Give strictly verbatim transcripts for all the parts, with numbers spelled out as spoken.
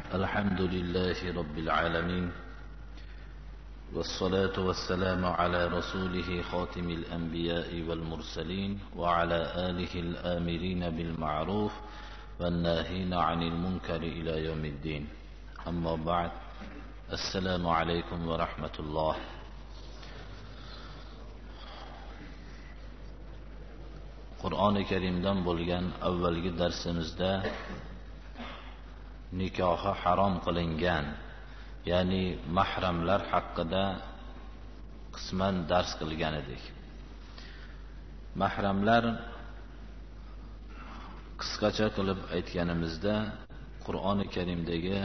الحمد لله رب العالمين والصلاة والسلام على رسوله خاتم الأنبياء والمرسلين وعلى آله الآمرين بالمعروف والناهين عن المنكر إلى يوم الدين. أما بعد، السلام عليكم ورحمة الله. Qur'oni Karimdan bo'lgan avvalgi darsimizda nikohi harom qilingan, ya'ni mahramlar haqida qisman dars qilgan edik. Mahramlar qisqacha qilib aytganimizda Qur'oni Karimdagi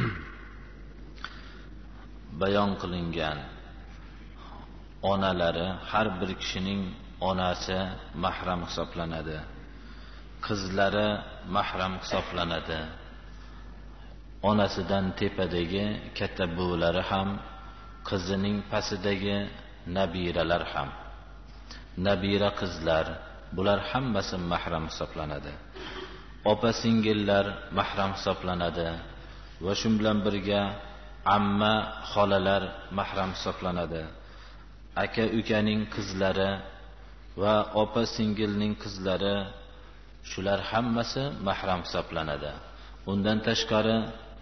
bayon qilingan onalari, har bir kishining onasi mahram hisoblanadi. Qizlari mahram hisoblanadi. Onasidan tepadagi katta buvilari ham, qizining pastidagi nabiralar ham. Nabira qizlar, bular hammasi mahram hisoblanadi. Opa-singillar mahram hisoblanadi va shu bilan birga amma, xolalar mahram hisoblanadi. Aka-ukaning qizlari va opa-singilning qizlari, shular hammasi mahram hisoblanadi. Undan tashqari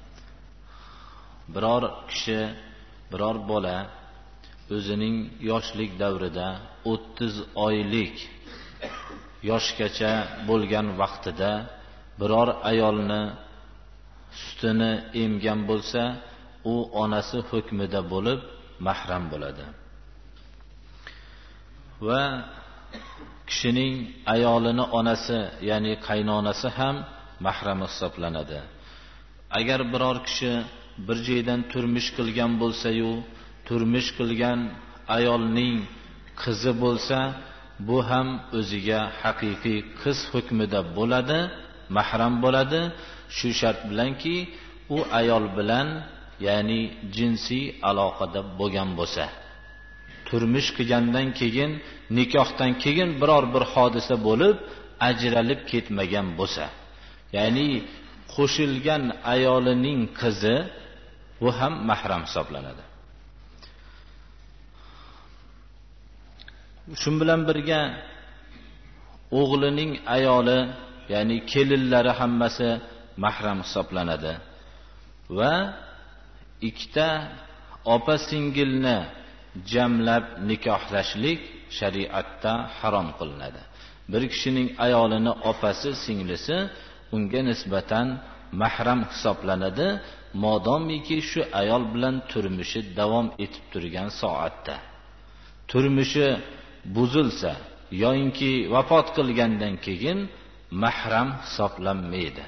biror kishi, biror bola o'zining yoshlik davrida o'ttiz oylik yoshgacha bo'lgan vaqtida biror ayolni sutini emgan bo'lsa, u onasi hukmida bo'lib mahram bo'ladi. Va kishining ayolini onasi, ya'ni qaynonasi ham mahram hisoblanadi. Agar biror kishi bir joydan turmush qilgan bo'lsa-yu, turmush qilgan ayolning qizi bo'lsa, bu ham o'ziga haqiqiy qiz hukmida bo'ladi, mahram bo'ladi. Shu shart bilanki, u ayol bilan, ya'ni jinsiy aloqada bo'lgan bo'lsa, turmush qilgandan keyin, nikohdan keyin biror bir hodisa bo'lib ajralib ketmagan bo'lsa, ya'ni qo'shilgan ayolining qizi, bu ham mahram hisoblanadi. Shu bilan birga o'g'lining ayoli, ya'ni kelinlari hammasi mahram hisoblanadi va ikkita opa-singilni jamlab nikohlashlik shariatda harom qilinadi. Bir kishining ayolini opasi, singlisi unga nisbatan mahram hisoblanadi, modomiki shu ayol bilan turmushi davom etib turgan soatda. Turmushi buzilsa yoinki vafot qilgandan keyin mahram hisoblanmaydi.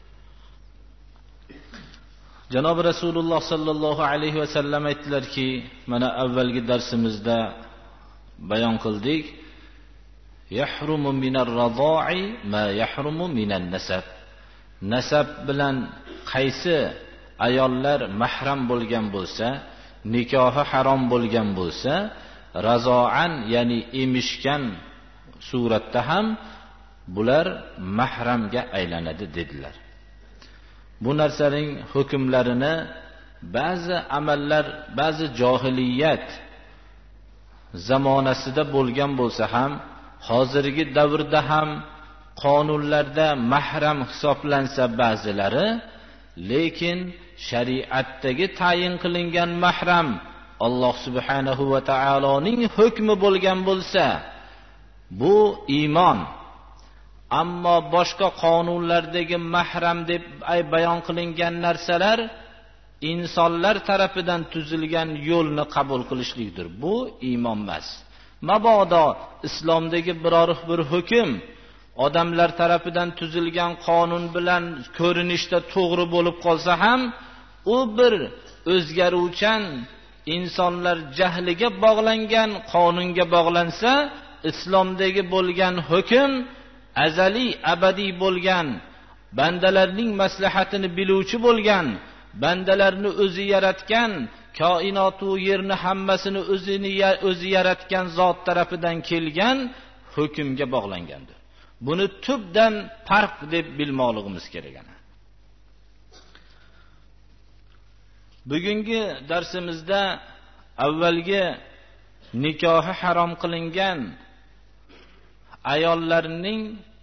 Janob Rasululloh sallallohu alayhi va sallam aytdilarki, mana avvalgi darsimizda bayon qildik, yahrumu minar radha'i ma yahrumu minan nasab. Nasab bilan qaysi ayollar mahram bo'lgan bo'lsa, nikohi harom bo'lgan bo'lsa, razo'an, ya'ni emishgan suratda ham bular mahramga aylanadi dedilar. Bu narsaning hukmlarini ba'zi amallar, ba'zi johiliyat zamonasida bo'lgan bo'lsa ham, hozirgi davrda ham qonunlarda mahram hisoblansa ba'zilari, lekin shariatdagi tayin qilingan mahram Alloh subhanahu va taoloning hukmi bo'lgan bo'lsa, bu iymon. Ammo boshqa qonunlardagi mahram deb bayon qilingan narsalar insonlar tarafidan tuzilgan yo'lni qabul qilishlikdir. Bu iymon emas. Mabodo islomdagi biror bir hukm odamlar tarafidan tuzilgan qonun bilan ko'rinishda to'g'ri bo'lib qolsa ham, u bir o'zgaruvchan, insonlar jahliga bog'langan qonunga bog'lansa, islomdagi bo'lgan hukm azaliy, abadiy bo'lgan, bandalarning maslahatini biluvchi bo'lgan, bandalarni o'zi yaratgan, koinot va yerni hammasini o'zini o'zi yaratgan zot tarafidan kelgan hukmga bog'langandir. Buni tubdan farq deb bilmoqligimiz kerak. Bugungi darsimizda avvalgi nikohi harom qilingan ayollarning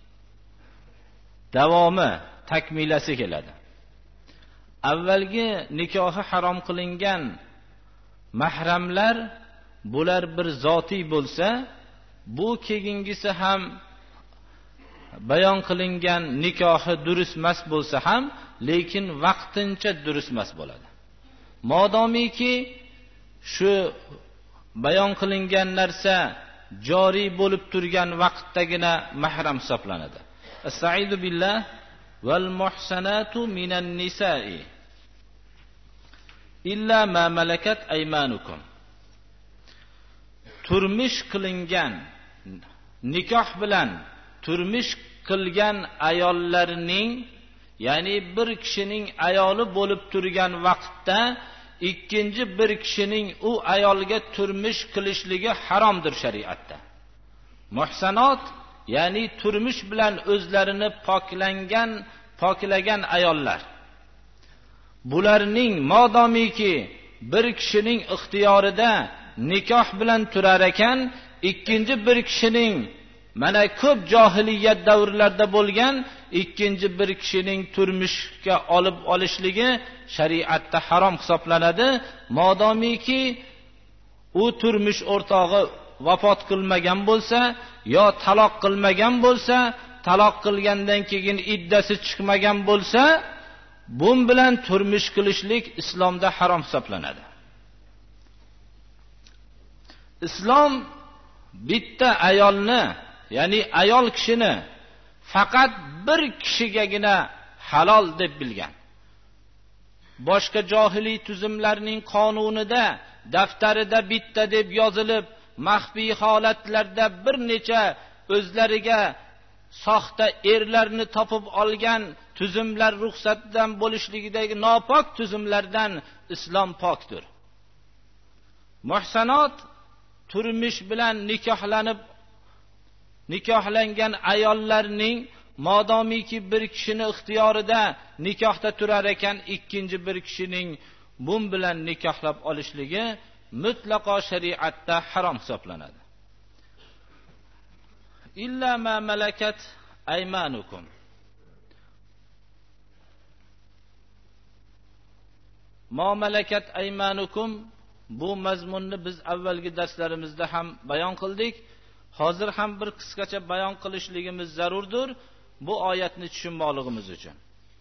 davomi, takmilasi keladi. Avvalgi nikohi harom qilingan mahramlar bular bir zotiy bo'lsa, bu keyingisi ham bayon qilingan nikohi durust emas bo'lsa ham, lekin vaqtincha durust emas bo'ladi. Modomiki shu bayon qilingan narsa joriy bo'lib turgan vaqtdagina mahram hisoblanadi. Estaizu billah val muhsanatu minan nisa'i illa ma malakat aymanukum. Turmush qilingan, nikoh bilan turmush qilgan ayollarning, ya'ni bir kishining ayoli bo'lib turgan vaqtda ikkinchi bir kishining u ayolga turmush qilishligi haromdir shariatda. Muhsanot, ya'ni turmush bilan o'zlarini poklangan, poklagan ayollar. Bularning modomiki bir kishining ixtiyorida nikoh bilan turar ekan, ikkinchi bir kishining, mana ko'p johiliyat davrlarida bo'lgan ikkinchi bir kishining turmushga olib olishligi shariatda harom hisoblanadi. Modomiki u turmush o'rtog'i vafot qilmagan bo'lsa yo taloq qilmagan bo'lsa, taloq qilgandan keyin iddasi chiqmagan bo'lsa, bu bilan turmush qilishlik islomda harom hisoblanadi. Islom bitta ayolni, ya'ni ayol kishini faqat bir kishigagina halol deb bilgan. Boshqa johiliy tuzumlarning qonunida, daftarida bitta deb yozilib, maxfiy holatlarda bir necha o'zlariga soxta erlarni topib olgan tuzumlar ruxsatdan bo'lishligidagi nopok tuzumlardan islom pokdir. Muhsanot turmush bilan nikohlanib nikohlangan ayollarning modomiki bir kishining ixtiyorida nikohda turar ekan, ikkinchi bir kishining bu bilan nikohlab olishligi mutlaqo shariatda harom hisoblanadi. Illa ma malakat aymanukum. Ma malakat aymanukum, bu mazmunni biz avvalgi darslarimizda ham bayon qildik. Hozir ham bir qisqacha bayon qilishligimiz zarurdir, bu oyatni tushunmoqligimiz uchun.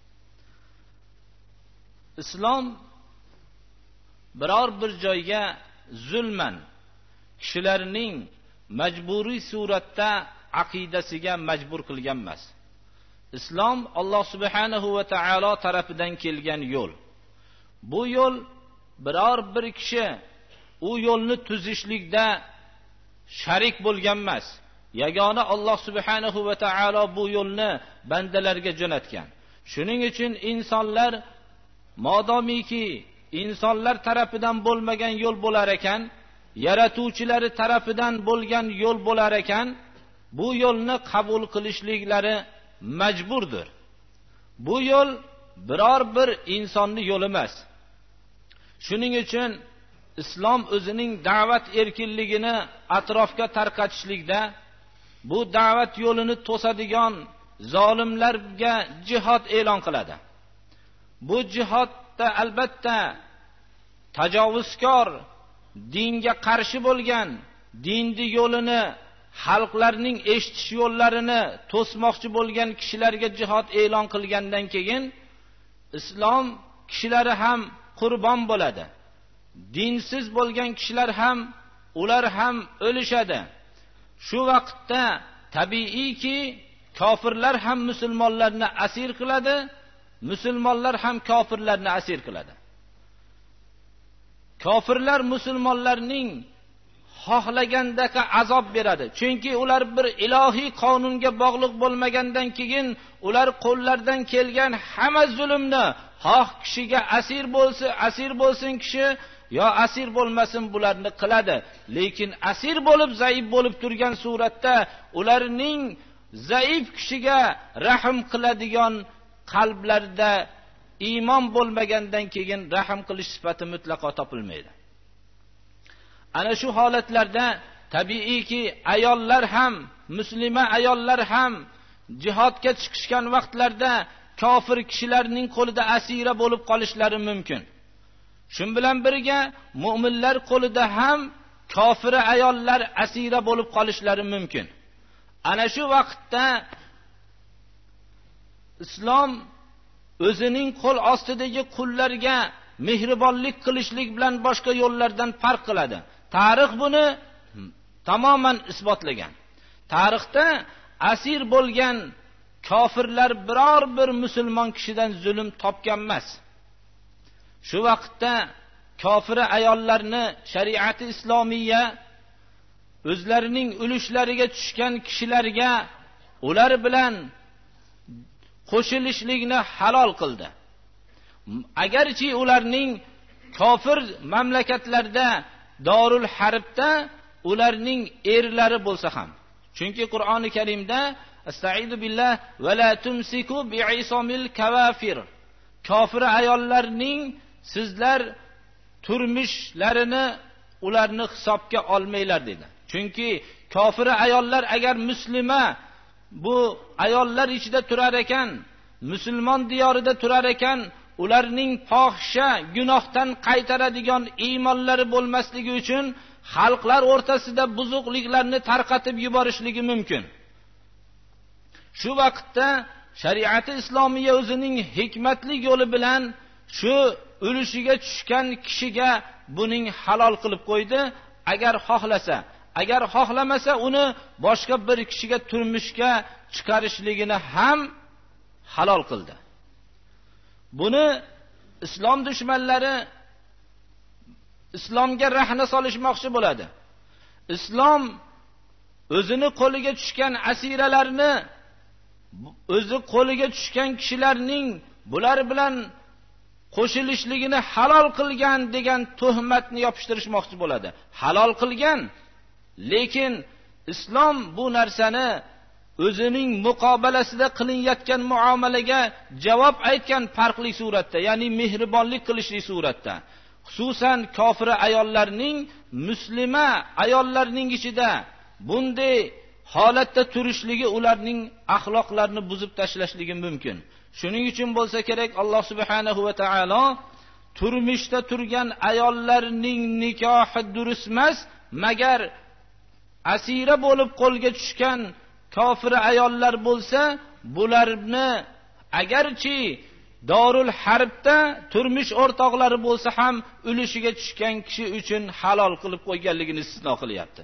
Islom biror bir joyga zulman kishilarning majburiy suratda aqidasiga majbur qilgan emas. Islom Alloh subhanahu va taolo tarafidan kelgan yo'l. Bu yo'l biror bir kishi u yo'lni tuzishlikda sharik bo'lgan emas. Yagona Alloh subhanahu va taolo bu yo'lni bandalarga jo'natgan. Shuning uchun insonlar modomiki insonlar tarafidan bo'lmagan yo'l bo'lar ekan, yaratuvchilari tarafidan bo'lgan yo'l bo'lar ekan, bu yo'lni qabul qilishliklari majburdir. Bu yo'l biror bir insonning yo'li emas. Shuning uchun islom o'zining da'vat erkinligini atrofga tarqatishlikda bu da'vat yo'lini to'sadigan zolimlarga jihad e'lon qiladi. Bu jihodda albatta tajovuzkor, dinga qarshi bo'lgan, dinni yo'lini, xalqlarning eshitish yo'llarini to'smoqchi bo'lgan kishilarga jihad e'lon qilgandan keyin islom kishilari ham qurbon bo'ladi. Dinsiz bo'lgan kishilar ham, ular ham o'lishadi. Shu vaqtda tabiiyki kofirlar ham musulmonlarni asir qiladi, musulmonlar ham kofirlarni asir qiladi. Kofirlar musulmonlarning xohlagandagi azob beradi. Chunki ular bir ilohiy qonunga bog'liq bo'lmagandan keyin ular qo'llaridan kelgan hamma zulmni, xoh kishiga asir bo'lsa, asir bo'lsin kishi, yo asir bo'lmasin bularni qiladi. Lekin asir bo'lib, zaif bo'lib turgan suratda ularning zaif kishiga rahm qiladigan qalblarida iymon bo'lmagandan keyin rahm qilish sifati mutlaqo topilmaydi. Ana shu holatlarda tabiiyki ayollar ham, musulmon ayollar ham jihodga chiqishgan vaqtlarda kofir kishilarning qo'lida asira bo'lib qolishlari mumkin. Shun bilan birga mu'minlar qo'lida ham kofir ayollar asira bo'lib qolishlari mumkin. Ana shu vaqtda islom o'zining qo'l ostidagi qullarga mehribonlik qilishlik bilan boshqa yo'llardan farq qiladi. Tarix buni tamoman isbotlagan. Tarixda asir bo'lgan kofirlar biror bir musulmon kishidan zulm topgan emas. Shu vaqtda kofir ayollarni shariati islomiya o'zlarining ulushlariga tushgan kishilarga ular bilan qo'shilishlikni halol qildi. Agarchi ularning kofir mamlakatlarda Darul Harbda ularning erlari bo'lsa ham. Chunki Qur'oni Karimda Astaizu billah va la tumsiku bi'isamil kawafir. Kofir ayollarning sizlar turmushlarini ularni hisobga olmanglar dedi. Chunki kofir ayollar agar muslima bu ayollar ichida turar ekan, musulmon diyorida turar ekan, ularning fohisha gunohdan qaytaradigan iymonlari bo'lmasligi uchun xalqlar o'rtasida buzuqliklarni tarqatib yuborishligi mumkin. Shu vaqtda shariati islomiya o'zining hikmatli yo'li bilan shu ulushiga tushgan kishiga buning halol qilib qo'ydi. Agar xohlasa, agar xohlamasa uni boshqa bir kishiga turmushga chiqarishligini ham halol qildi. Buni islom dushmanlari islomga rahna solishmoqchi bo'ladi. Islom o'zini qo'liga tushgan asiralarni, o'zi qo'liga tushgan kishilarning bular bilan qo'shilishligini halol qilgan degan tuhmatni yopishtirishmoqchi bo'ladi. Halol qilgan, lekin islom bu narsani o'zining muqobalasida qilinayotgan muomalaga javob aytgan farqli suratda, ya'ni mehribonlik qilishli suratda. Xususan kofir ayollarning muslima ayollarning ichida bunday holatda turishligi ularning axloqlarini buzib tashlashligi mumkin. Shuning uchun bo'lsa kerak Alloh subhanahu va taolo turmushda turgan ayollarning nikohi durust emas, magar asira bo'lib qo'lga tushgan kofir ayollar bo'lsa, bularni agarchi Darul Harbda turmush o'rtoqlari bo'lsa ham ulushiga tushgan kishi uchun halol qilib qo'yganligini istisno qilyapti.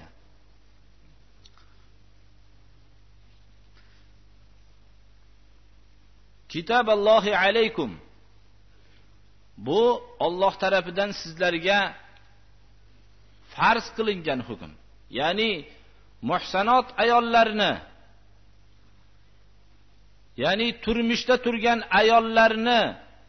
Kitaballohi alaykum. Bu Alloh tarafidan sizlarga farz qilingan hukm. Ya'ni muhsanot ayollarni, ya'ni turmushda turgan ayollarni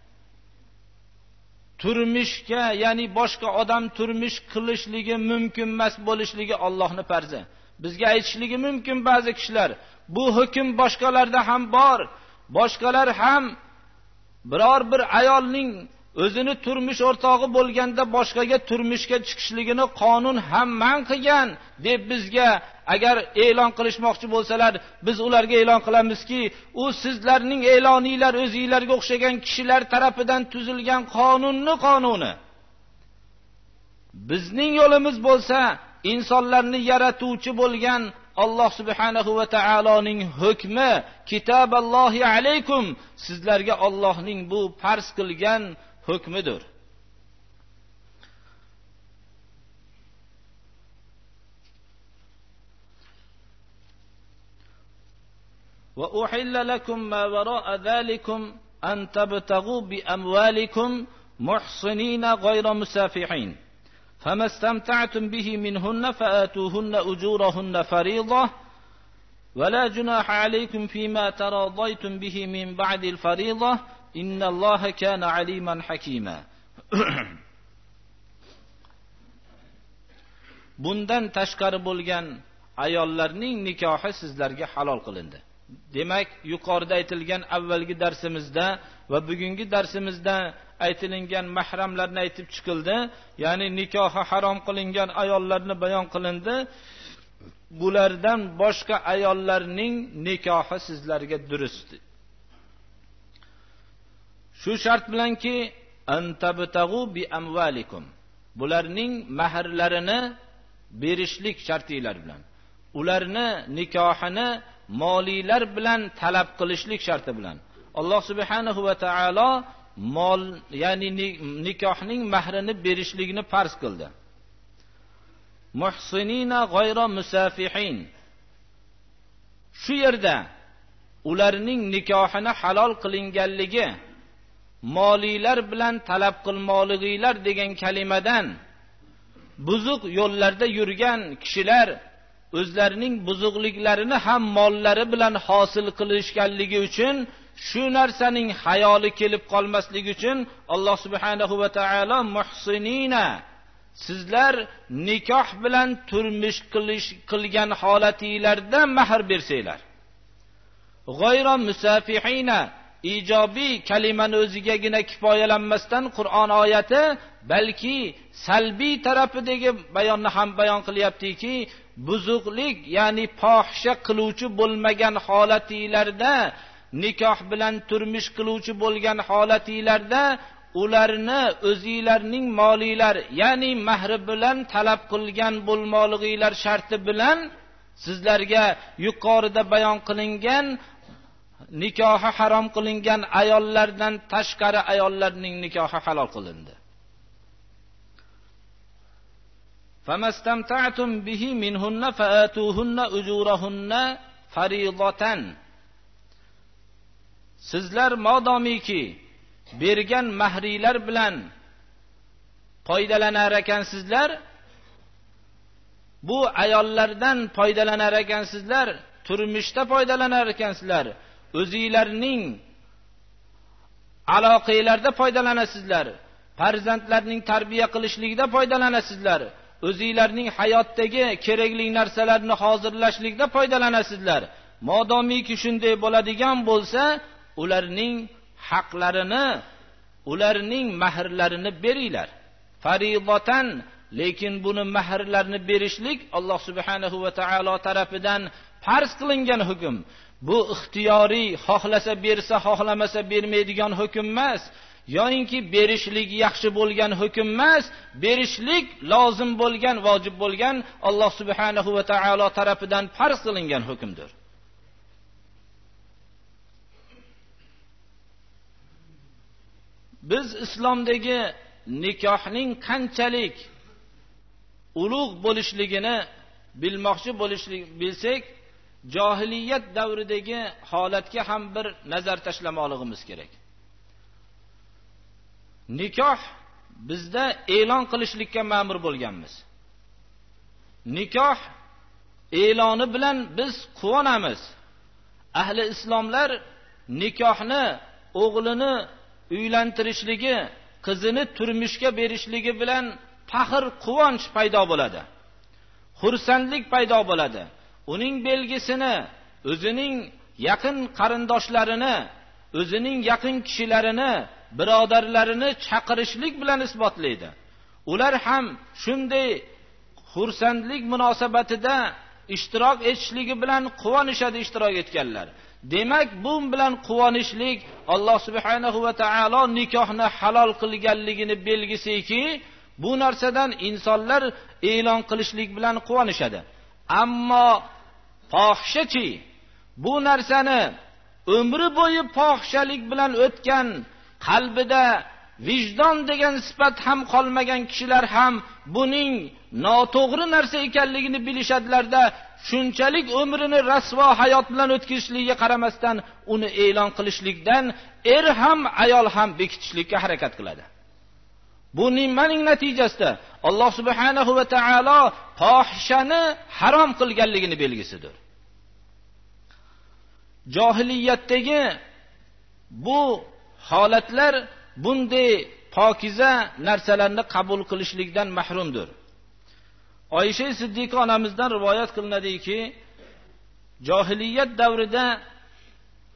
turmushga, ya'ni boshqa odam turmush qilishligi mumkin emas bo'lishligi Allohning farzi. Bizga aytishligi mumkin ba'zi kishilar, bu hukm boshqalarda ham bor. Boshqalar ham biror bir ayolning o'zini turmush o'rtog'i bo'lganda boshqaga turmushga chiqishligini qonun ham man qilgan deb bizga agar e'lon qilishmoqchi bo'lsalar, biz ularga e'lon qilamizki, u sizlarning e'loninglar o'zingizlarga o'xshagan kishilar tarafidan tuzilgan qonunni qonuni. Bizning yo'limiz bo'lsa insonlarni yaratuvchi bo'lgan Alloh subhanahu va taoloning hukmi, kitaballohi alaykum, sizlarga Allohning bu farz qilgan hukmidir. Va uhilla lakum ma wara'a zalikum an tabtaghu bi amwalikum muhsinina ghayra musafihin. فما استمتعتم به منهن فآتوهن أجورهن فريضة ولا جناح عليكم فيما تراضيتم به من بعد الفريضة إن الله كان عليما حكيما. Bundan tashqari bo'lgan ayollarning nikohi sizlarga halol qilindi. demak, yuqorida aytilgan avvalgi darsimizda va bugungi darsimizda aytilingan mahramlarni aytib chiqildi. Ya'ni nikohi harom qilingan ayollarni bayon qilindi. Bulardan boshqa ayollarning nikohi sizlarga durust. Shu shart bilanki antabtagu bi amvalikum. Bularning mahrlarini berishlik shartilar bilan, ularni nikohini moliylar bilan talab qilishlik sharti bilan Alloh subhanahu va taolo mol, ya'ni nikohning mahrini berishligini farz qildi. Muhsinina g'ayra musafihin. Shu yerda ularning nikohini halol qilinganligi moliylar bilan talab qilmoqliginglar degan kalimadan buzuq yo'llarda yurgan kishilar o'zlarining buzuqliklarini ham mollari bilan hosil qilishganligi uchun, shu narsaning hayoli kelib qolmasligi uchun Alloh subhanahu va taolo muhsinina, sizlar nikoh bilan turmush qilish qilgan holatinglarda mahr bersanglar. G'ayro musafihina, ijobiy kalimani o'zigagina kifoyalanmasdan Qur'on oyati balki salbiy tarafidagi bayonni ham bayon qilyaptiki, buzuqlik, ya'ni fohisha qiluvchi bo'lmagan holatinglarda, nikoh bilan turmush qiluvchi bo'lgan holatinglarda ularni o'zingizlarning moliylar, ya'ni mahri bilan talab qilgan bo'lmoqliginglar sharti bilan sizlarga yuqorida bayon qilingan nikohi harom qilingan ayollardan tashqari ayollarning nikohi halol qilindi. Famastamta'tum bihi minhunna fa'atuhunna ujurahunna faridatan. Sizlar modomiki bergan mahriylar bilan foydalanar ekansizlar, bu ayollardan foydalanar ekansizlar, turmushda foydalanar ekansizlar, o'zingizlarning aloqalarda foydalanasizlar, farzandlarning tarbiya qilishlikda foydalanasizlar, o'zingizlarning hayotdagi kerakli narsalarni hozirlashlikda foydalanasizlar. Modomiki shunday bo'ladigan bo'lsa, ularning haqlarini, ularning mahrlarini beringlar. Faridatan, lekin buni mahrlarni berishlik Alloh subhanahu va taolo tarafidan farz qilingan hukm. Bu ixtiyoriy, xohlasa bersa, xohlamasa bermaydigan hukm emas. Yo'inki berishlik yaxshi bo'lgan hukm emas, berishlik lozim bo'lgan, vojib bo'lgan Alloh subhanahu va taolo tarafidan farz qilingan hukmdir. Biz islomdagi nikohning qanchalik ulug' bo'lishligini bilmoqchi bo'lishlik bilsak, johiliyat davridagi holatga ham bir nazar tashlamoqligimiz kerak. Nikoh bizda e'lon qilishlikka ma'mur bo'lganmiz. Nikoh e'loni bilan biz quvonamiz. Ahli islomlar nikohni o'g'lini uylantirishligi, qizini turmushga berishligi bilan faxr, quvonch paydo bo'ladi. Xursandlik paydo bo'ladi. Uning belgisini o'zining yaqin qarindoshlarini, o'zining yaqin kishilarini, birodarlarini chaqirishlik bilan isbotlaydi. Ular ham shunday xursandlik munosabatida ishtirok etishligi bilan quvonishadi, ishtirok etganlar. Demak, bu bilan quvonishlik Alloh subhanahu va taolo nikohni halol qilganligini belgisiki, bu narsadan insonlar e'lon qilishlik bilan quvonishadi. Ammo fohishachi, bu narsani umri bo'yi fohishalik bilan o'tgan, qalbida vijdon degan sifat ham qolmagan kishilar ham buning noto'g'ri narsa ekanligini bilishadilarda, shunchalik umrini rasvo hayot bilan o'tkazishligiga qaramasdan uni e'lon qilishlikdan er ham ayol ham bekitishlikka harakat qiladi. Bu nimaning natijasida Alloh subhanahu va taolo fohishani harom qilganligini belgisidir. Johiliyatdagi bu holatlar bunday pokiza narsalarni qabul qilishlikdan mahrumdir. Oysha Siddiqa onamizdan rivoyat qilinadiki, johiliyat davrida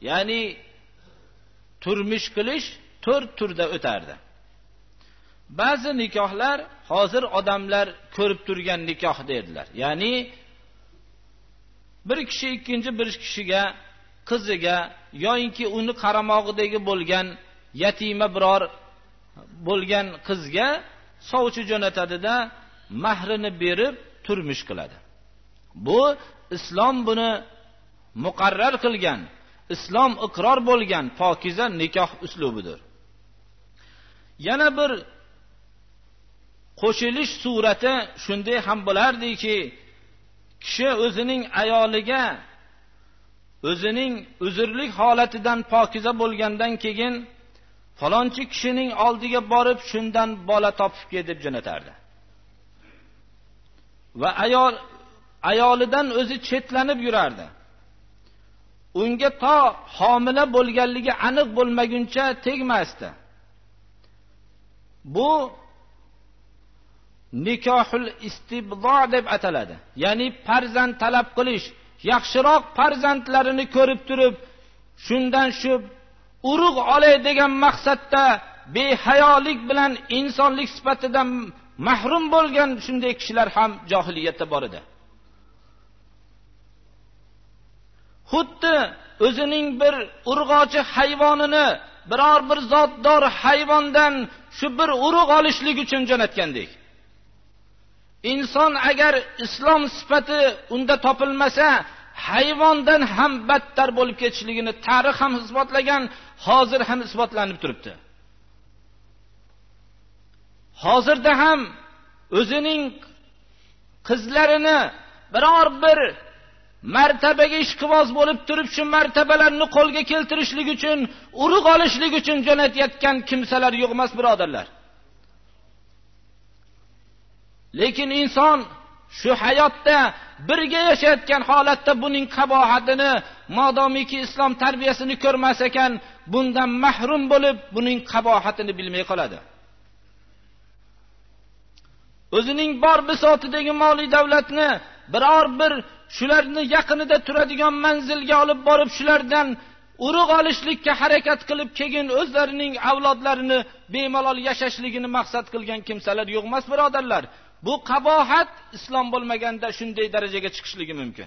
ya'ni turmush qilish to'rt turda o'tardi. Ba'zi nikohlar hozir odamlar ko'rib turgan nikoh dedilar. Ya'ni bir kishi ikkinchi bir kishiga, qiziga yoki uni qaramog'idagi bo'lgan yatima biror bo'lgan qizga sovchi jo'natadi-da, mahrini berib turmush qiladi. Bu islom buni muqarrar qilgan, islom iqror bo'lgan pokiza nikoh uslubidir. Yana bir qo'shilish surati shunday ham bo'lardiki, kishi o'zining ayoliga o'zining uzrlik holatidan pokiza bo'lgandan keyin falonchi kishining oldiga borib shundan bola topib kel deb jo'natardi. Va ayol ayolidan o'zi chetlanib yurardi. Unga to homila bo'lganligi aniq bo'lmaguncha tegmasdi. Bu nikohul istibdo deb ataladi. Ya'ni farzand talab qilish, yaxshiroq farzandlarini ko'rib turib, shundan shu urug' olay degan maqsadda behayolik bilan insonlik sifatidan mahrum bo'lgan shunday kishilar ham jahiliyatda bor edi. Xuddi o'zining bir urg'ochi hayvonini biror bir zotdor hayvondan shu bir urug' olishlik uchun jo'natgandek. Inson agar islom sifati unda topilmasa, hayvondan ham battar bo'lib ketishligini tarix ham isbotlagan, hozir ham isbotlanib turibdi. Hozirda ham o'zining qizlarini biror bir martabaga ishqiboz bo'lib turib, shu martabalarni qo'lga keltirishlik uchun, urug' olishlik uchun jo'natayotgan kimsalar yo'q emas, birodarlar. Lekin inson shu hayotda birga yashayotgan holatda buning qabohatini, modomiki islom tarbiyasini ko'rmas ekan, bundan mahrum bo'lib, buning qabohatini bilmay qoladi. O'zining bor bisotidagi moliy davlatni biror bir shularni yaqinida turadigan manzilga olib borib, shulardan urug' olishlikka harakat qilib, keyin o'zlarining avlodlarini bemalol yashashligini maqsad qilgan kimsalar yo'q emas, birodarlar. Bu qabohat islom bo'lmaganda shunday darajaga chiqishligi mumkin.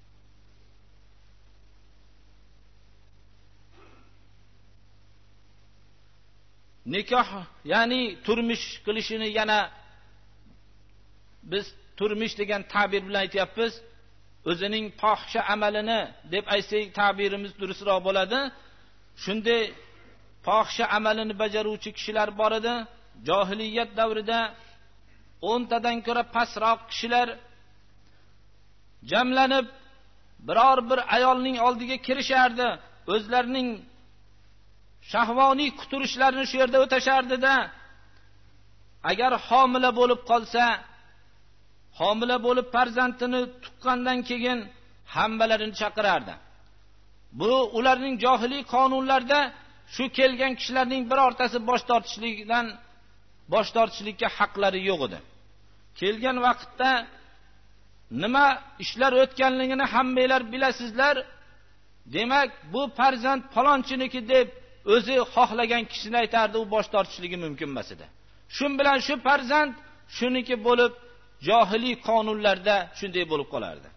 Nikoh, ya'ni turmush qilishini yana biz turmush degan ta'bir bilan aytyapmiz. O'zining fohisha amalini deb aytsak ta'birimiz durustroq bo'ladi. Shunday fohisha amalini bajaruvchi kishilar bor edi. Jahiliyat davrida o'ntadan ko'ra pastroq kishilar jamlanib biror bir ayolning oldiga kirishardi. O'zlarining shahvoniy quturishlarini shu yerda o'tashardi-da, agar homila bo'lib qolsa, homila bo'lib farzandini tuqqandan keyin hammalarini chaqirardi. Bu ularning jahiliy qonunlarida shu kelgan kishilarning birortasi bosh tortishlikdan bosh tortishlikka haqlari yo'q edi. Kelgan vaqtda nima ishlar o'tganligini hammanglar bilasizlar. Demak, bu farzand falonchiniki deb o'zi xohlagan kishini aytardi, u bosh tortishligi mumkin emas edi. Shun bilan shu farzand shuniki bo'lib, jahiliy qonunlarda shunday bo'lib qolardi.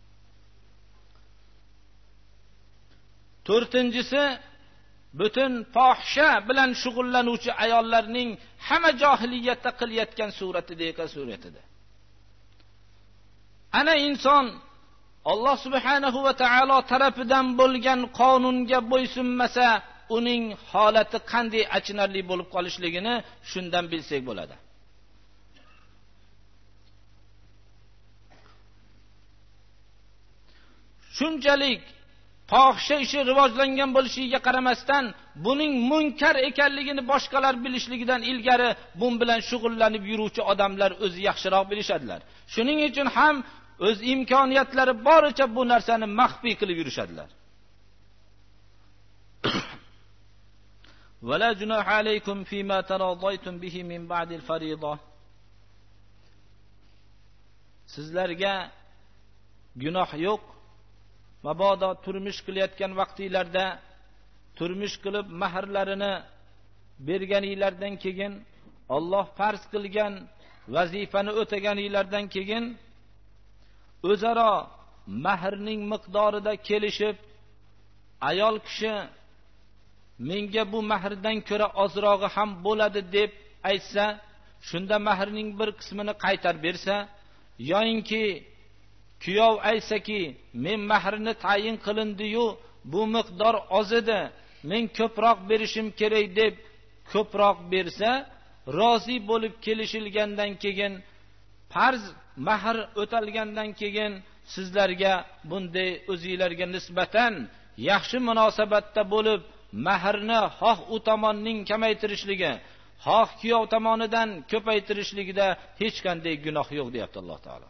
To'rtinchisi, butun fohisha bilan shug'ullanuvchi ayollarning hamma jahiliyatda qilayotgan suratidagi suratida. Ana inson Alloh subhanahu va taolo tarafidan bo'lgan qonunga bo'ysunmasa, uning holati qanday achinarli bo'lib qolishligini shundan bilsak bo'ladi. Shunchalik fohisha ishi rivojlangan bo'lishiga qaramasdan, buning munkar ekanligini boshqalar bilishligidan ilgari bu bilan shug'ullanib yuruvchi odamlar o'zi yaxshiroq bilishadilar. Shuning uchun ham o'z imkoniyatlari boricha bu narsani maxfiy qilib yurishadilar. Wala junaha alaykum fima taradaytum bihi min ba'dil fariida. Sizlarga gunoh yo'q mabodo turmush qilayotgan vaqtinglarda turmush qilib mahrlarini berganinglardan keyin, Alloh farz qilgan vazifani o'taganinglardan keyin o'zaro mahrning miqdorida kelishib, ayol kishi menga bu mahrdan ko'ra ozrog'i ham bo'ladi deb aytsa, shunda mahrning bir qismini qaytarib bersa, yoyinki kuyov aytsaki, men mahrni tayin qilindi-yu, bu miqdor oz edi, men ko'proq berishim kerak deb ko'proq bersa, rozi bo'lib kelishilgandan keyin, farz mahr o'talgandan keyin sizlarga bunday o'zingizlarga nisbatan yaxshi munosabatda bo'lib, mahrni xoh u tomonning kamaytirishligi, xoh kuyov tomonidan ko'paytirishligida hech qanday gunoh yo'q deyapti Alloh taolo.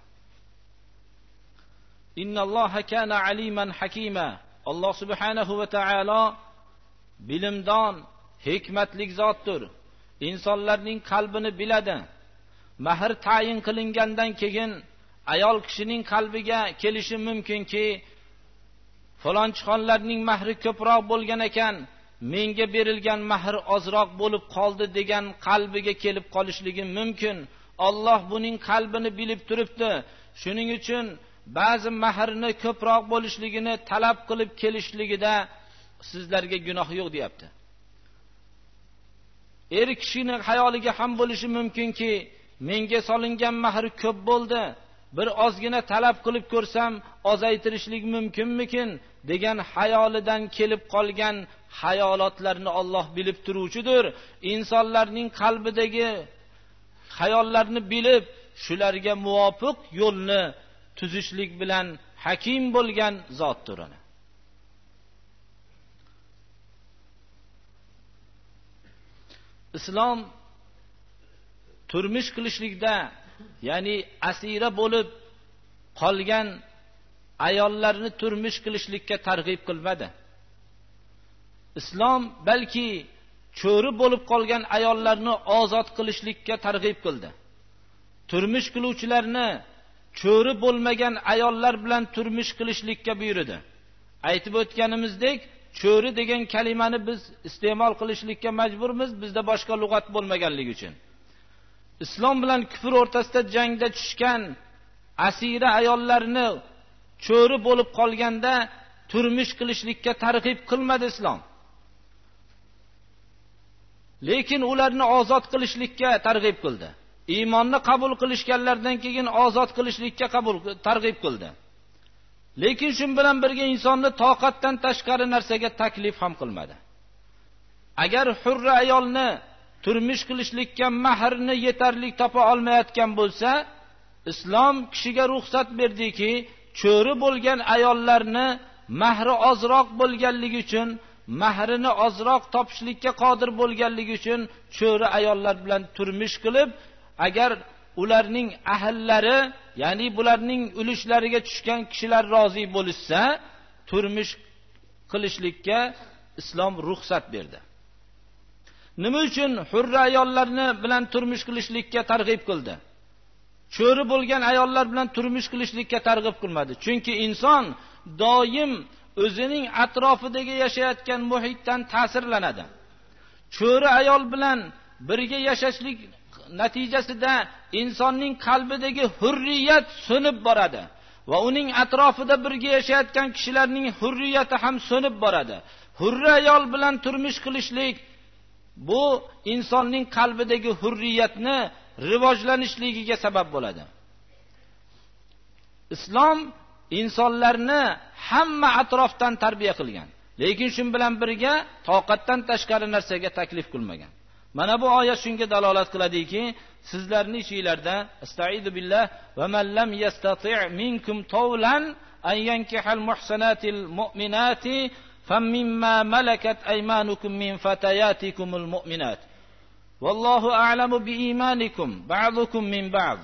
Innalloha kana aliman hakima. Alloh subhanahu va taolo bilimdon, hikmatli zotdir. insonlarning qalbini biladi. Mahr tayin qilingandan keyin ayol kishining qalbiga kelishi mumkinki, falonchixonlarning mahri ko'proq bo'lgan ekan, menga berilgan mahr ozroq bo'lib qoldi degan qalbiga kelib qolishligi mumkin. Alloh buning qalbini bilib turibdi. Shuning uchun ba'zi mahrni ko'proq bo'lishligini talab qilib kelishligida sizlarga gunoh yo'q deyapti. Er kishining xayoliga ham bo'lishi mumkinki, menga solingan mahr ko'p bo'ldi, bir ozgina talab qilib ko'rsam ozaytirishlik mumkinmikin degan xayolidan kelib qolgan xayolotlarni Alloh bilib turuvchidir. İnsonlarning qalbidagi xayollarni bilib, shularga muvofiq yo'lni tuzishlik bilan hakim bo'lgan zotdir. Islom turmush qilishlikda, ya'ni asira bo'lib qolgan ayollarni turmush qilishlikka targ'ib qilmadi. Islom balki cho'ri bo'lib qolgan ayollarni ozod qilishlikka targ'ib qildi. Turmush qiluvchilarni cho'ri bo'lmagan ayollar bilan turmush qilishlikka buyurdi. Aytib o'tganimizdek, cho'ri degan kalimani biz iste'mol qilishlikka majburmiz, bizda boshqa lug'at bo'lmaganligi uchun. Islom bilan kufr o'rtasida jangda tushgan asira ayollarni cho'ri bo'lib qolganda turmush qilishlikka targ'ib qilmadi Islom. Lekin ularni ozod qilishlikka targ'ib qildi. Iymonni qabul qilishganlardan keyin ozod qilishlikka qabul targ'ib qildi. Lekin shu bilan birga insonni toqatdan tashqari narsaga taklif ham qilmadi. Agar hurra ayolni turmush qilishlikka mahrni yetarli topa olmayotgan bo'lsa, Islom kishiga ruxsat berdiki, cho'ri bo'lgan ayollarni mahri ozroq bo'lganligi uchun, mahrini ozroq topishlikka qodir bo'lganligi uchun cho'ri ayollar bilan turmush qilib, agar ularning ahllari, ya'ni bularning ulushlariga tushgan kishilar rozi bo'lishsa, turmush qilishlikka Islom ruxsat berdi. Nima uchun hurra ayollarni bilan turmush qilishlikka targ'ib qildi? Cho'ri bo'lgan ayollar bilan turmush qilishlikka targ'ib qilmadi. Chunki inson doim o'zining atrofidagi yashayotgan muhitdan ta'sirlanadi. Cho'ri ayol bilan birga yashashlik natijasida insonning qalbidagi hurriyat so'nib boradi va uning atrofida birga yashayotgan kishilarning hurriyati ham so'nib boradi. Hurra ayol bilan turmush qilishlik bu insonning qalbidagi hurriyatni rivojlanishligiga sabab bo'ladi. Islom insonlarni hamma atrofdan tarbiya qilgan, lekin shu bilan birga toqatdan tashqari narsaga taklif qilmagan. Mana bu oyat shunga dalolat qiladiki, sizlarning ichingizlarda astaizu billah va man lam yastati' minkum tawlan an yankihal muhsanatil mu'minati famimma malakat aymanukum min fatayatikumul mu'minat wallahu a'lamu biimanikum ba'dukum min ba'd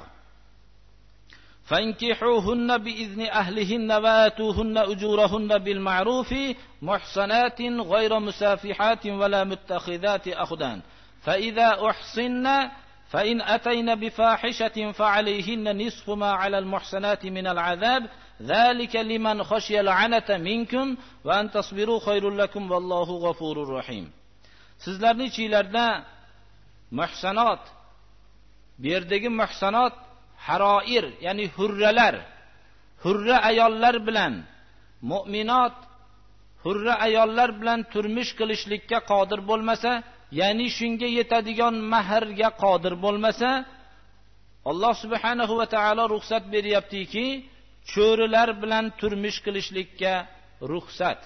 fankihuhunna biizni ahlihinna wa atuhunna ujurahunna bil ma'rufi muhsanatin ghayra musafihatin wa la muttakhidati akhdan فإذا أحصن فإن أتين بفاحشة فعليهن نصف ما على المحسنات من العذاب zalika liman khashiyal anata minkum va an tasbiru khairul lakum vallohu g'afurur rahim. Sizlarning ichingizlarda muhsanot, bu yerdagi muhsanot haroir, ya'ni hurralar, hurra ayollar bilan mu'minot hurra ayollar bilan turmush qilishlikka qodir bo'lmasa, ya'ni shunga yetadigan mahrga qodir bo'lmasa, Alloh subhanahu va taolo ruxsat beryaptiki, cho'rilar bilan turmush qilishlikka ruxsat.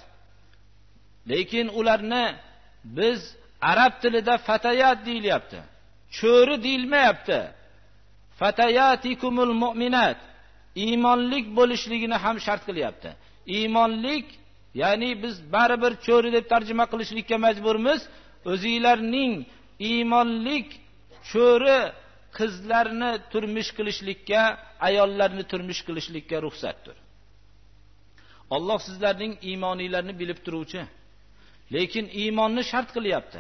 Lekin ularni biz arab tilida fatayat deyilyapti. Cho'ri deyilmayapti. Fatayatikumul mu'minat. Iymonlik bo'lishligini ham shart qilyapti. Iymonlik, ya'ni biz baribir cho'ri deb tarjima qilishlikka majburmiz. O'zingizlarning iymonlik cho'ri qizlarni turmush qilishlikka, ayollarni turmush qilishlikka ruxsatdir. Alloh sizlarning iymoninglarni bilib turuvchi. Lekin iymonni shart qilyapti.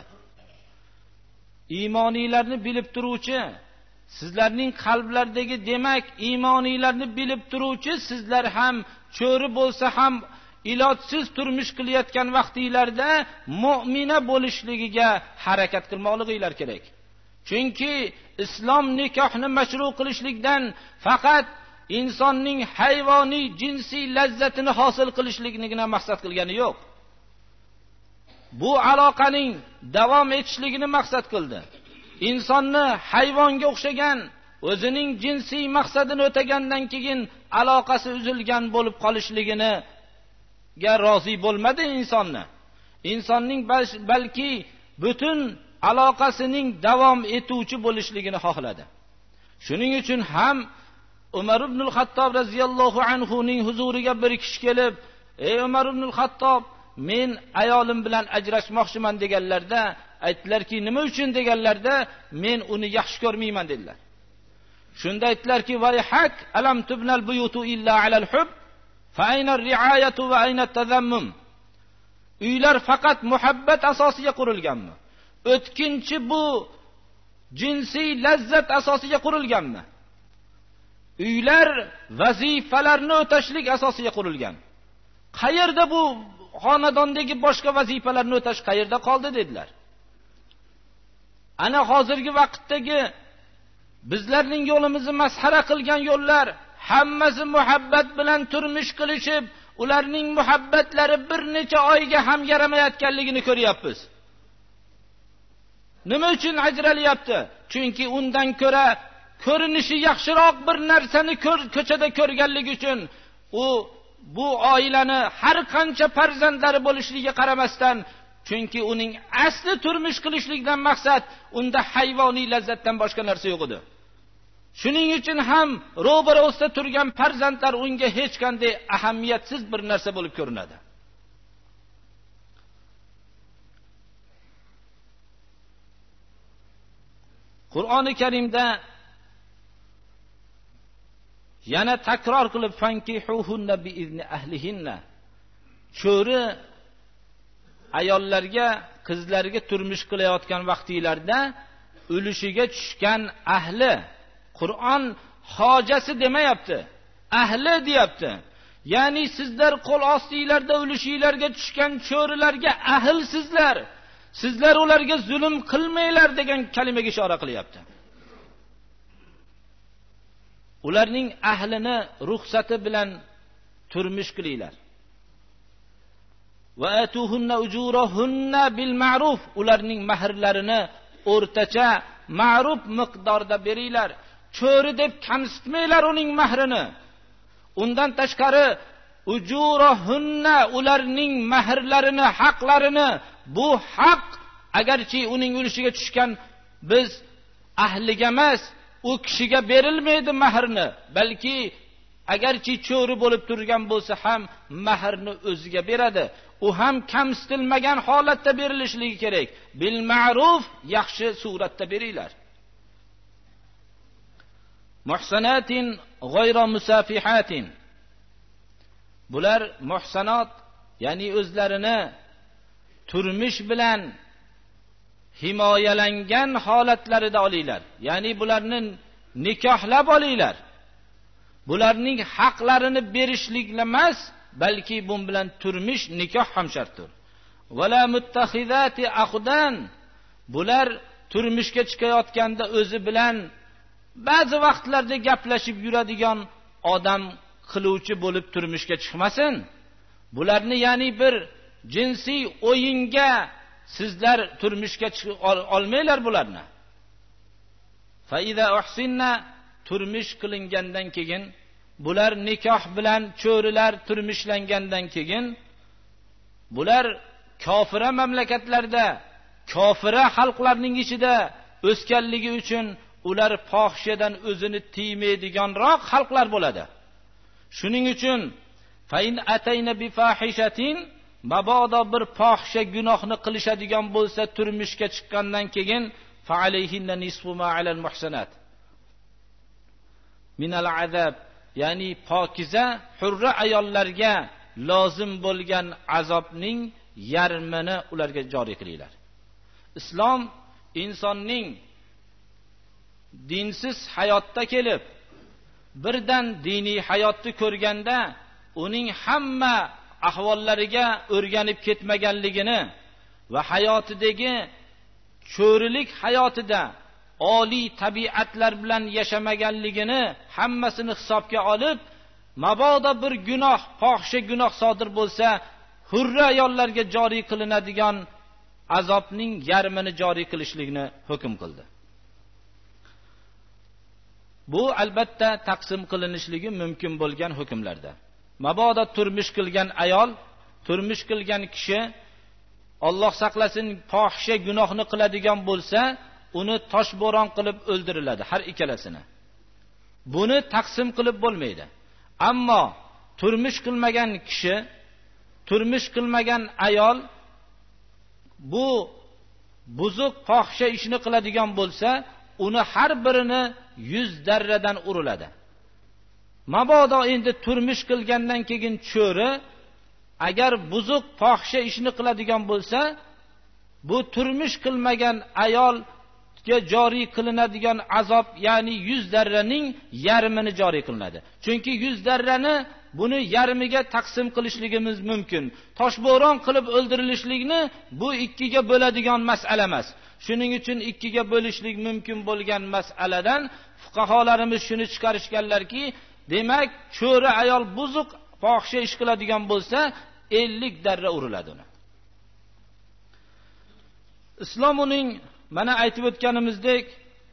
Iymoninglarni bilib turuvchi, sizlarning qalblardagi demak iymoninglarni bilib turuvchi, sizlar ham cho'ri bo'lsa ham ilojsiz turmush qilayotgan vaqtinglarda mu'mina bo'lishligiga harakat qilmoqliginglar kerak. Chunki islom nikohni mashru qilishlikdan faqat insonning hayvoniy jinsiy lazzatini hosil qilishligini maqsad qilgani yo'q. Bu aloqaning davom etishligini maqsad qildi. Insonni hayvonga o'xshagan o'zining jinsiy maqsadini o'tagandan keyin aloqasi uzilgan bo'lib qolishligini ga rozi bo'lmadi insonni. Insonning balki butun aloqasining davom etuvchi bo'lishligini xohladi. Shuning uchun ham Umar ibn al-Xattob radhiyallohu anhu ning huzuriga bir kishi kelib, "Ey Umar ibn al-Xattob, men ayolim bilan ajrashmoqchiman" deganlarda, aytdilarki, "Nima uchun?" deganlarda, "Men uni yaxshi ko'rmayman" dedilar. Shunda aytdilarki, "Varihak alam tubnal buyutu illa alal hub, fa ayna ar-ri'ayatu va ayna at-tazammum." Uylar faqat muhabbat asosiga qurilganmi? O'tkinchi bu jinsiy lazzat asosiga qurilganmi? Uylar vazifalarni o'tashlik asosiga qurilgan. Qayerda bu xonadondagi boshqa vazifalarni o'tash qayerda qoldi dedilar. Ana hozirgi vaqtdagi bizlarning yo'limizni masxara qilgan yo'llar hammasi muhabbat bilan turmush qilishib, ularning muhabbatlari bir necha oyga ham yaramayotganligini ko'ryapmiz. Nima uchun ajralyapti? Chunki undan ko'ra ko'rinishi yaxshiroq bir narsani ko'chada ko'rganligi uchun u bu oilani har qancha farzandlari bo'lishligiga qaramasdan, chunki uning asli turmush qilishlikdan maqsad unda hayvoniy lazzatdan boshqa narsa yo'q edi. Shuning uchun ham ro'barasida turgan farzandlar unga hech qanday ahamiyatsiz bir narsa bo'lib ko'rinadi. Qur'oni Karimda yana takror qilib fankihuhunna biizni ahlihinna, cho'ri ayollarga, qizlarga turmush qilayotgan vaqtinglarda ulushiga tushgan ahli, Qur'on hojasi demayapti, ahli deyapti. Ya'ni sizlar qo'l ostinglarda ulishinglarga tushgan cho'rilarga ahl sizlar. Sizlar ularga zulm qilmanglar degan kalimaga ishora qilyapti. Ularning ahlini ruxsati bilan turmush qilinglar. Va atuhunna ujurahunna bil ma'ruf, ularning mahrlarini o'rtacha ma'ruf miqdorda beringlar. Cho'ri deb kamsitmanglar uning mahrini. Undan tashqari ujurahunna, ularning mahrlarini, haqlarini, bu haq agarchi uning ulushiga tushgan biz ahliga emas, u kishiga berilmaydi mahrni, balki agarchi cho'ri bo'lib turgan bo'lsa ham mahrni o'ziga beradi. U ham kamsitilmagan holatda berilishligi kerak. Bil ma'ruf, yaxshi suratda beringlar. Muhsanatin g'ayra musafihatin. Bular muhsanot, ya'ni o'zlarini turmush bilan himoyalangan holatlarida olinglar. Ya'ni bularni nikohlab olinglar. bularning haqlarini berishlik emas, balki bu bilan turmush, nikoh ham shartdir. Wala muttakhizati aqdan, bular turmushga chiqayotganda o'zi bilan ba'zi vaqtlarda gaplashib yuradigan odam qiluvchi bo'lib turmushga chiqmasin. Bularni ya'ni bir jinsiy o'yinga sizlar turmushga chiqa olmaylar bularni. Fa iza uhsinna, turmush qilingandan keyin, bular nikoh bilan cho'rilar turmushlangandan keyin, bular kofira mamlakatlarda, kofira xalqlarning ichida o'sganligi uchun ular fohishadan o'zini tiymaydiganroq xalqlar bo'ladi. Shuning uchun fa in atayna bi fahishatin, mabodo bir fohisha gunohni qilishadigan bo'lsa turmushga chiqqandan keyin fa alayhinna nisfu ma alal muhsanat min al azab, ya'ni pokiza hurra ayollarga lozim bo'lgan azobning yarmini ularga joriy qilinglar. Islom insonning dinsiz hayotda kelib, birdan diniy hayotni ko'rganda uning hamma ahvollariga o'rganib ketmaganligini va hayotidagi cho'rilik hayotida oliy tabiatlar bilan yashamaganligini hammasini hisobga olib, mabodo bir gunoh, fohisha gunoh sodir bo'lsa, hurra ayollarga joriy qilinadigan azobning yarmini joriy qilishlikni hukm qildi. Bu albatta taqsim qilinishligi mumkin bo'lgan hukmlarda. Mabodo turmush qilgan ayol, turmush qilgan kishi Alloh saqlasin fohisha gunohni qiladigan bo'lsa, uni toshbo'ron qilib o'ldiriladi har ikkalasini. Buni taqsim qilib bo'lmaydi. Ammo turmush qilmagan kishi, turmush qilmagan ayol bu buzuq fohisha ishni qiladigan bo'lsa, uni har birini yuz darradan uriladi. Mabodo endi turmush qilgandan keyin cho'ri agar buzuq fohisha ishni qiladigan bo'lsa, bu turmush qilmagan ayolga joriy qilinadigan azob, ya'ni yuz darraning yarmini joriy qilinadi. Chunki yuz darrani buni yarmiga taqsim qilishligimiz mumkin. Toshbo'ron qilib o'ldirilishlikni bu ikkiga bo'ladigan masala emas. Shuning uchun ikkiga bo'lishlik mumkin bo'lgan masaladan fuqaholarimiz shuni chiqarishganlarki, demak, cho'ri ayol buzuq fohisha ish qiladigan bo'lsa, ellik darra uriladi uni. Islom uning mana aytib o'tganimizdek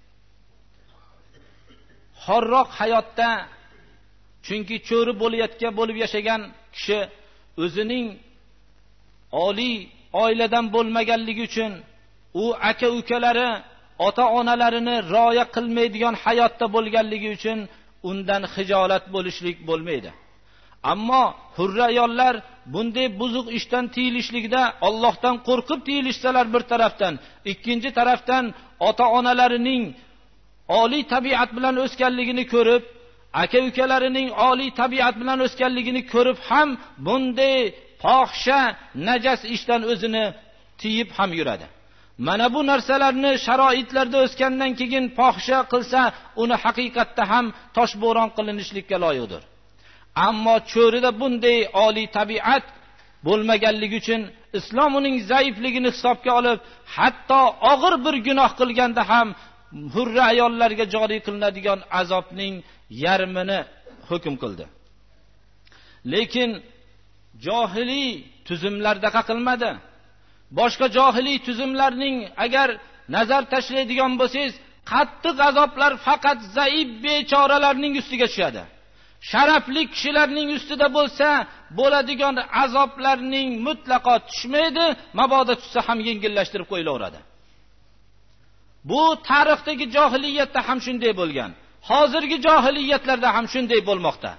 xorroq hayotda, chunki cho'ri bo'layotgan bo'lib yashagan kishi o'zining oliy oiladan bo'lmaganligi uchun u aka-ukalari, ota-onalarini rioya qilmaydigan hayotda bo'lganligi uchun undan xijolat bo'lishlik bo'lmaydi. Ammo hurra ayollar bunday buzuq ishdan tiyilishlikda Allohdan qo'rqib tiyilishsalar bir tarafdan, ikkinchi tarafdan ota-onalarining oliy tabiat bilan o'sganligini ko'rib, aka-ukalarining oliy tabiat bilan o'sganligini ko'rib ham bunday fohisha, najas ishdan o'zini tiyib ham yuradi. Mana bu narsalarni sharoitlarda o'sgandan keyin fohisha qilsa, uni haqiqatda ham toshbo'ron qilinishlikka loyiqdir. Ammo cho'rida bunday oliy tabiat bo'lmaganligi uchun Islom uning zaifligini hisobga olib, hatto og'ir bir gunoh qilganda ham hurra ayollarga joriy qilinadigan azobning yarmini hukm qildi. Lekin johiliy tuzumlarda qilmadi. Boshqa johiliy tuzumlarning agar nazar tashlaydigan bo'lsangiz, qattiq azoblar faqat zaif bechoralarning ustiga tushadi. Sharafli kishilarning ustida bo'lsa, bo'ladigan azoblarning mutlaqo tushmaydi, mabodo tushsa ham yengillashtirib qo'yilaveradi. Bu tarixdagi johiliyatda ham shunday bo'lgan. Hozirgi johiliyatlarda ham shunday bo'lmoqda.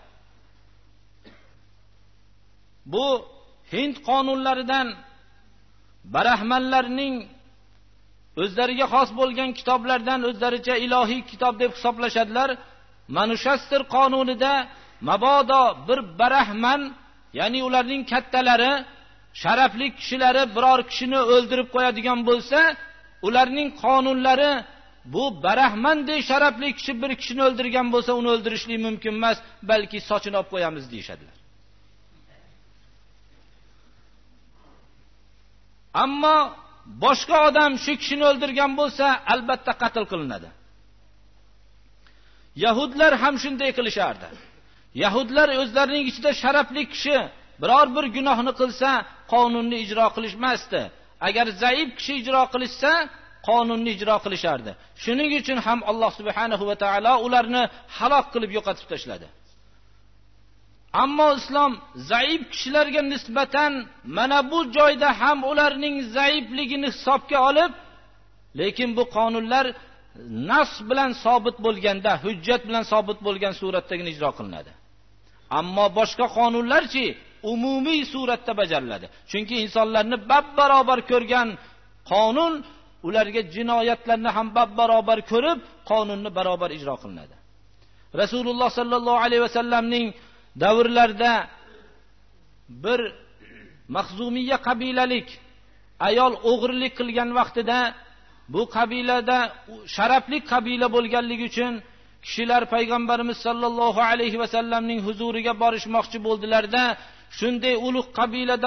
Bu Hind qonunlaridan barahmanlarning o'zlariga xos bo'lgan kitoblardan o'zlaricha ilohiy kitob deb hisoblashadilar. Manushastr qonunida mabodo bir barahman, ya'ni ularning kattalari, sharafli kishilari biror kishini o'ldirib qo'yadigan bo'lsa, ularning qonunlari bu barahmandek sharafli kishi bir kishini o'ldirgan bo'lsa, uni o'ldirishlik mumkin emas, balki sochini olib qo'yamiz deyshadilar. Ammo boshqa odam shu kishini o'ldirgan bo'lsa, albatta qatl qilinadi. Yahudlar ham shunday qilishardi. Yahudlar o'zlarining ichida sharafli kishi biror bir gunohni qilsa, qonunni ijro qilishmasdi. Agar zaif kishi ijro qilsa, qonunni ijro qilishardi. Shuning uchun ham Alloh subhanahu va taolo ularni halok qilib yo'qotib tashladi. Ammo islom zaif kishilarga nisbatan mana bu joyda ham ularning zaifligini hisobga olib, lekin bu qonunlar nas bilan sobit bo'lganda, hujjat bilan sobit bo'lgan suratdagina ijro qilinadi. Ammo boshqa qonunlarchi umumiy suratda bajariladi. Chunki insonlarni bab-barobar ko'rgan qonun ularga jinoyatlarni ham bab-barobar ko'rib, qonunni barobar ijro qilinadi. Rasululloh sallallohu alayhi vasallamning davrlarida bir Maxzumiyya qabilalik ayol o'g'irlik qilgan vaqtida, bu qabilada sharafli qabila bo'lganligi uchun kishilar payg'ambarimiz sallallohu alayhi vasallamning huzuriga borishmoqchi bo'ldilarda, shunday ulug' qabilada